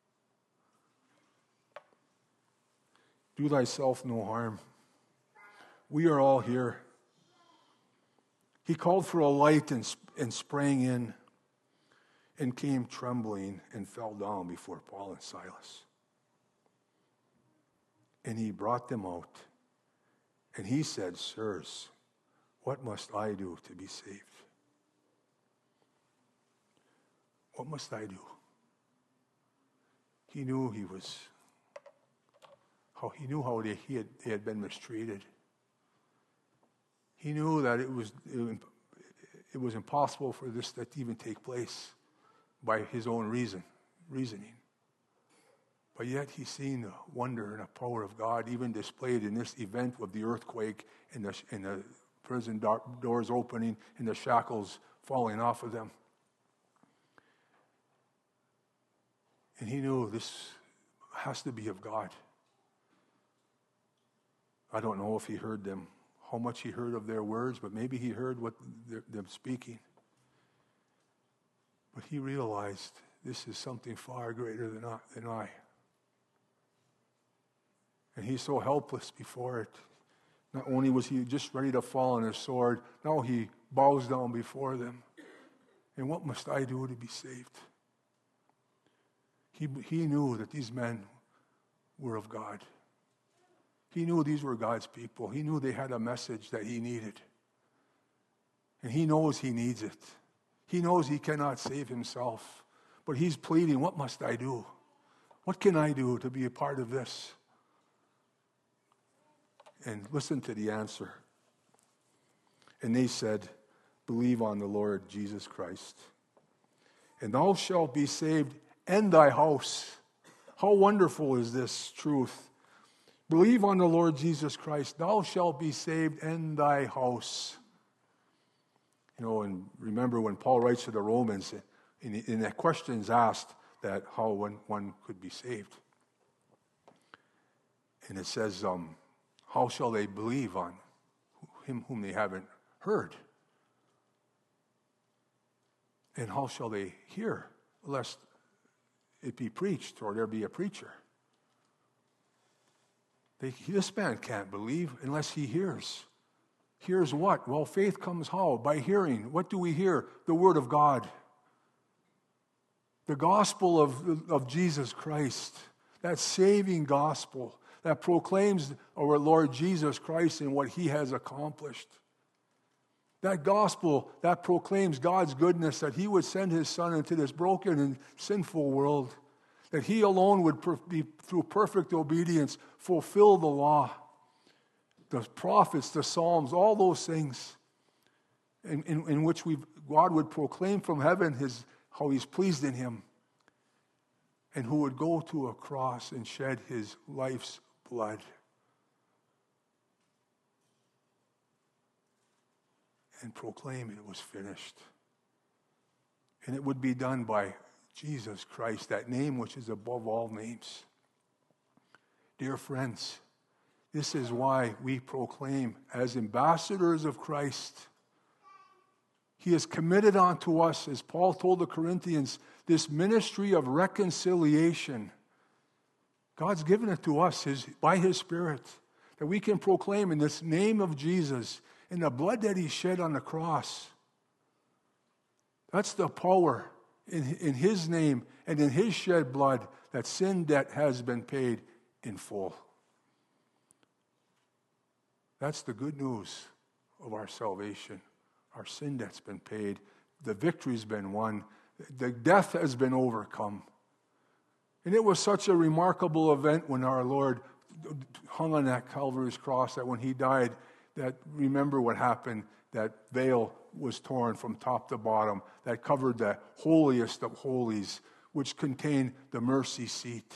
Do thyself no harm. We are all here. He called for a light and, and sprang in and came trembling and fell down before Paul and Silas. And he brought them out. And he said, sirs, what must I do to be saved? What must I do? He knew he was, how he knew how they, he had, they had been mistreated. He knew that it was it, it was impossible for this to even take place by his own reason, reasoning. But yet he's seen the wonder and the power of God even displayed in this event with the earthquake and the, and the prison do- doors opening and the shackles falling off of them. And he knew this has to be of God. I don't know if he heard them, how much he heard of their words, but maybe he heard what they're, them speaking. But he realized this is something far greater than I, than I. And he's so helpless before it. Not only was he just ready to fall on his sword, now he bows down before them. And what must I do to be saved? He, he knew that these men were of God. He knew these were God's people. He knew they had a message that he needed. And he knows he needs it. He knows he cannot save himself. But he's pleading, what must I do? What can I do to be a part of this? And listen to the answer. And they said, believe on the Lord Jesus Christ, and thou shalt be saved and thy house. How wonderful is this truth? Believe on the Lord Jesus Christ, thou shalt be saved and thy house. You know, and remember when Paul writes to the Romans, in, in the questions asked that how one, one could be saved. And it says, um, how shall they believe on him whom they haven't heard? And how shall they hear, lest it be preached or there be a preacher? They, this man can't believe unless he hears. Hears what? Well, faith comes how? By hearing. What do we hear? The Word of God. The gospel of, of Jesus Christ. That saving gospel that proclaims our Lord Jesus Christ and what he has accomplished. That gospel that proclaims God's goodness, that he would send his Son into this broken and sinful world, that he alone would per- be, through perfect obedience, fulfill the law, the prophets, the Psalms, all those things in, in, in which we God would proclaim from heaven his, how he's pleased in him, and who would go to a cross and shed his life's blood. And proclaim it was finished. And it would be done by Jesus Christ, that name which is above all names. Dear friends, this is why we proclaim as ambassadors of Christ. He has committed unto us, as Paul told the Corinthians, this ministry of reconciliation. God's given it to us his, by his Spirit, that we can proclaim in this name of Jesus, in the blood that he shed on the cross. That's the power in, in his name and in his shed blood, that sin debt has been paid in full. That's the good news of our salvation. Our sin debt's been paid. The victory's been won. The death has been overcome. And it was such a remarkable event when our Lord hung on that Calvary's cross, that when he died, that remember what happened, that veil was torn from top to bottom, that covered the holiest of holies, which contained the mercy seat,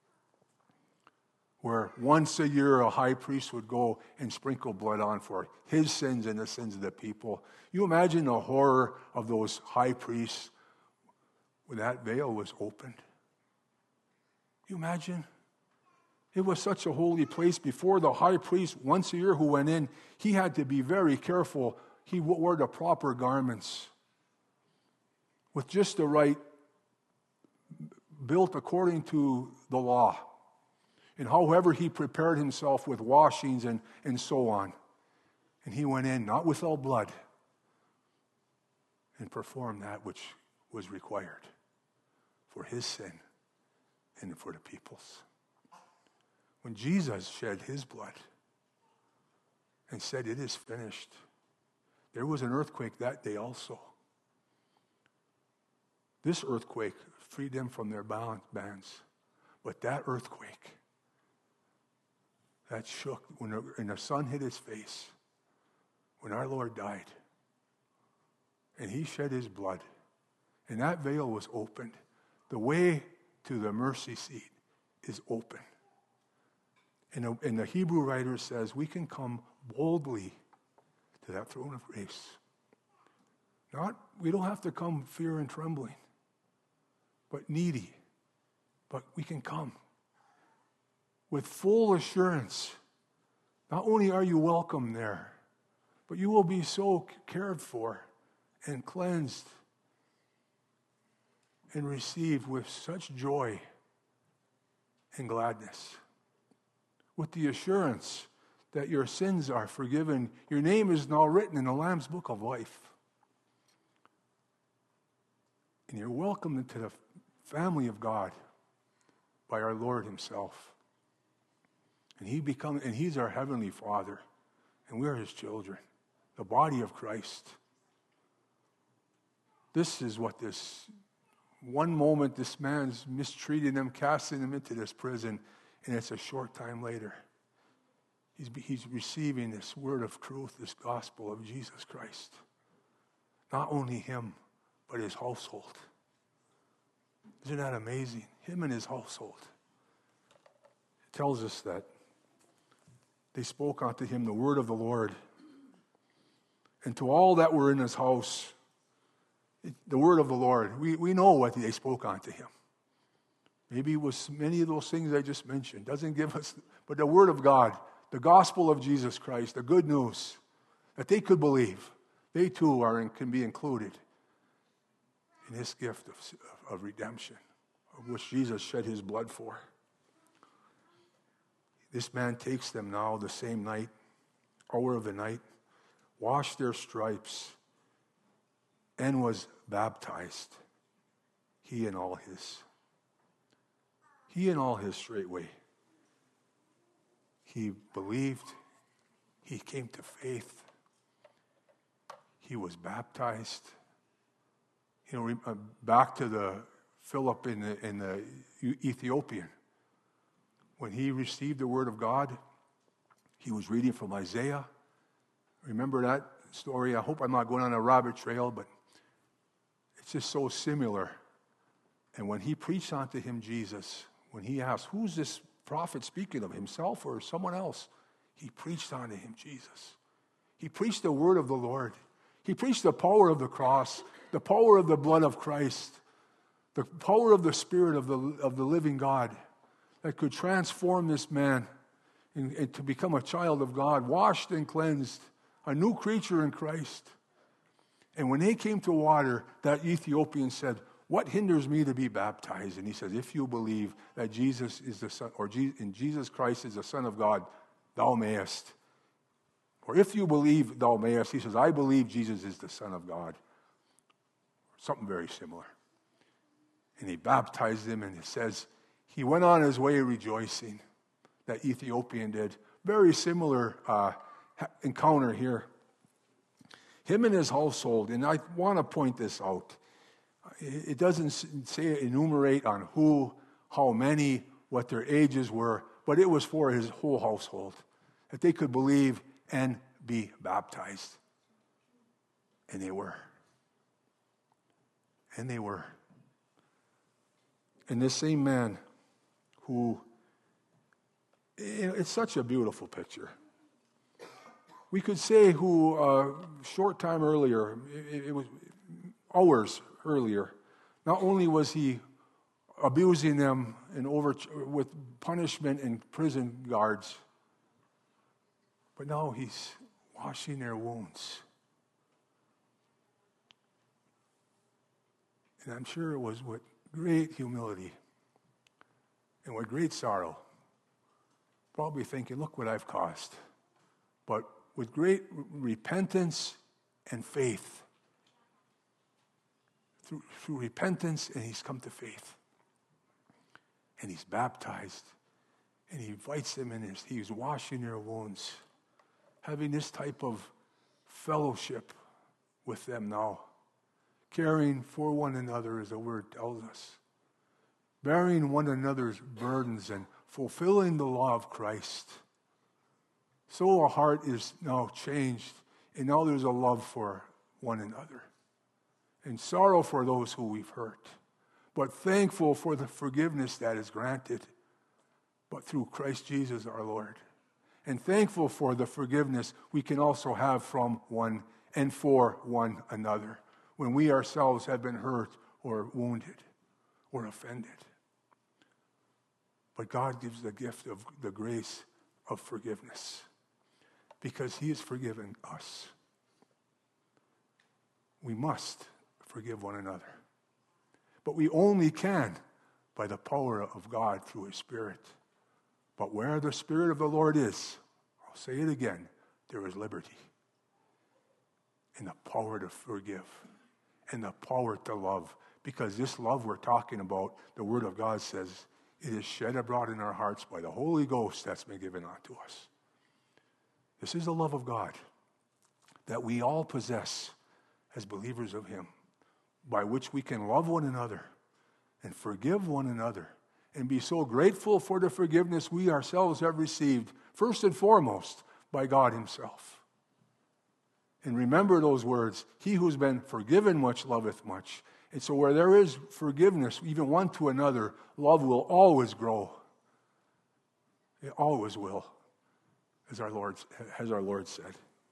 where once a year a high priest would go and sprinkle blood on for his sins and the sins of the people. You imagine the horror of those high priests when that veil was opened. You imagine? It was such a holy place. Before, the high priest, once a year who went in, he had to be very careful. He wore the proper garments with just the right, built according to the law. And however he prepared himself with washings and, and so on. And he went in, not without blood, and performed that which was required for his sin and for the people's. When Jesus shed his blood and said, it is finished, there was an earthquake that day also. This earthquake freed them from their bands. But that earthquake, that shook, when the, and the sun hit his face, when our Lord died, and he shed his blood, and that veil was opened, the way to the mercy seat is open. And the, and the Hebrew writer says we can come boldly to that throne of grace. Not, we don't have to come fear and trembling, but needy. But we can come with full assurance. Not only are you welcome there, but you will be so cared for and cleansed and received with such joy and gladness. With the assurance that your sins are forgiven. Your name is now written in the Lamb's Book of Life. And you're welcomed into the family of God by our Lord himself. And he become, and he's our heavenly Father, and we're his children, the body of Christ. This is what this one moment this man's mistreating them, casting them into this prison, and it's a short time later. He's, he's receiving this word of truth, this gospel of Jesus Christ. Not only him, but his household. Isn't that amazing? Him and his household. It tells us that they spoke unto him the word of the Lord. And to all that were in his house, it, the word of the Lord, we, we know what they spoke unto him. Maybe it was many of those things I just mentioned. Doesn't give us, but the word of God, the gospel of Jesus Christ, the good news that they could believe. They too are and can be included in this gift of, of redemption, of which Jesus shed his blood for. This man takes them now the same night, hour of the night, washed their stripes, and was baptized, he and all his. He and all his straightway. He believed, he came to faith, he was baptized. You know, back to the Philip in the, in the Ethiopian. When he received the word of God, he was reading from Isaiah. Remember that story? I hope I'm not going on a rabbit trail, but it's just so similar. And when he preached unto him Jesus, when he asked, who's this prophet speaking of, himself or someone else? He preached unto him Jesus. He preached the word of the Lord. He preached the power of the cross, the power of the blood of Christ, the power of the Spirit of the, of the living God that could transform this man in, in, to become a child of God, washed and cleansed, a new creature in Christ. And when they came to water, that Ethiopian said, what hinders me to be baptized? And he says, if you believe that Jesus is the Son, or Je- in Jesus Christ is the Son of God, thou mayest. Or if you believe, thou mayest. He says, I believe Jesus is the Son of God. Something very similar. And he baptized him, and it says, he went on his way rejoicing. That Ethiopian did. Very similar uh, encounter here. Him and his household, and I want to point this out. It doesn't say enumerate on who, how many, what their ages were, but it was for his whole household, that they could believe and be baptized. And they were. And they were. And this same man who, you know, it's such a beautiful picture. We could say who, uh, short time earlier, it, it was hours earlier, not only was he abusing them and over with punishment and prison guards, but now he's washing their wounds. And I'm sure it was with great humility and with great sorrow. Probably thinking, look what I've caused. But with great repentance and faith. Through, through repentance, and he's come to faith. And he's baptized. And he invites them in. His, he's washing their wounds. Having this type of fellowship with them now. Caring for one another, as the word tells us. Bearing one another's burdens and fulfilling the law of Christ. So our heart is now changed, and now there's a love for one another. And sorrow for those who we've hurt, but thankful for the forgiveness that is granted but through Christ Jesus our Lord. And thankful for the forgiveness we can also have from one and for one another when we ourselves have been hurt or wounded or offended. But God gives the gift of the grace of forgiveness because he has forgiven us. We must forgive one another. But we only can by the power of God through his Spirit. But where the Spirit of the Lord is, I'll say it again, there is liberty. And the power to forgive. And the power to love. Because this love we're talking about, the Word of God says, it is shed abroad in our hearts by the Holy Ghost that's been given unto us. This is the love of God that we all possess as believers of him, by which we can love one another and forgive one another and be so grateful for the forgiveness we ourselves have received, first and foremost, by God himself. And remember those words, he who's been forgiven much loveth much. And so where there is forgiveness, even one to another, love will always grow. It always will, as our Lord, as our Lord said.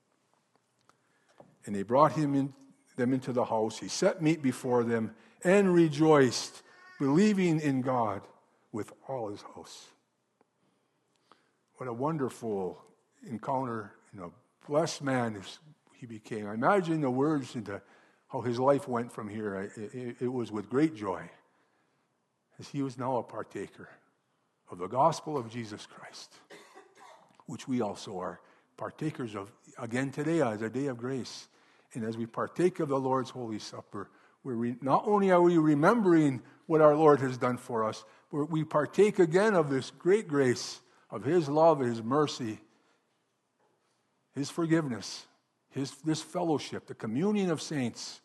And they brought him in, them into the house. He set meat before them and rejoiced, believing in God with all his house. What a wonderful encounter, and a blessed man he became. I imagine the words into how his life went from here. It, it, it was with great joy, as he was now a partaker of the gospel of Jesus Christ, which we also are partakers of again today as a day of grace. And as we partake of the Lord's Holy Supper, we're re- not only are we remembering what our Lord has done for us, but we partake again of this great grace, of his love, his mercy, his forgiveness, his this fellowship, the communion of saints,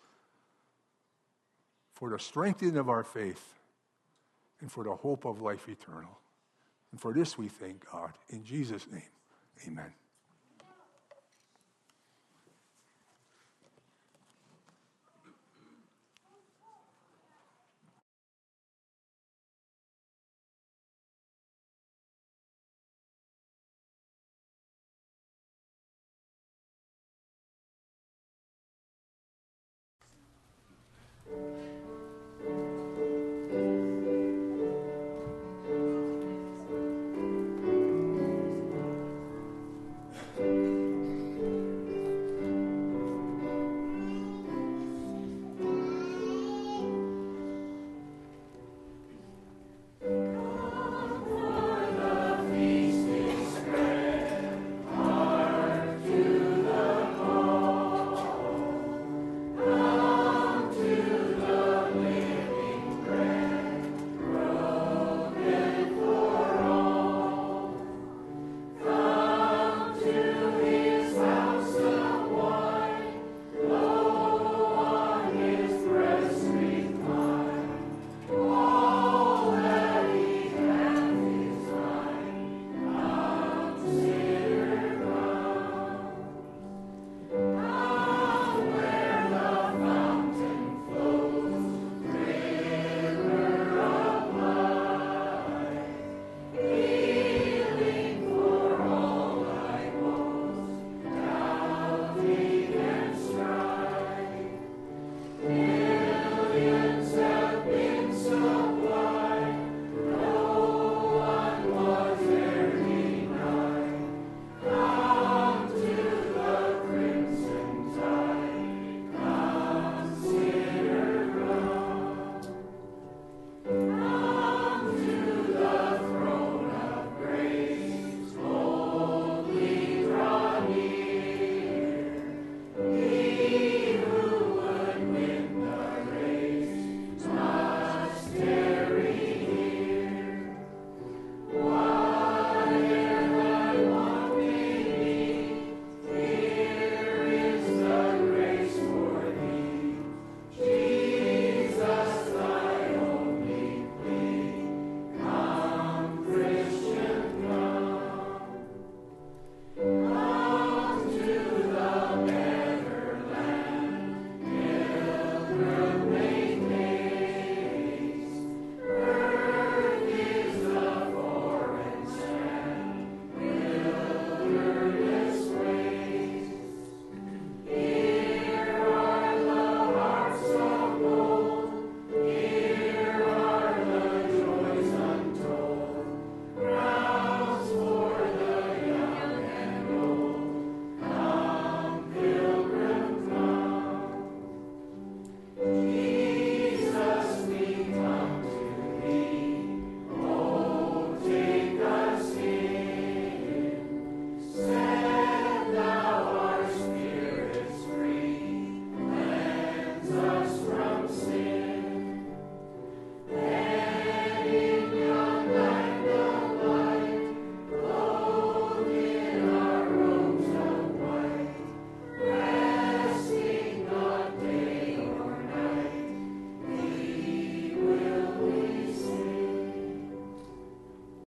for the strengthening of our faith and for the hope of life eternal. And for this we thank God. In Jesus' name, amen.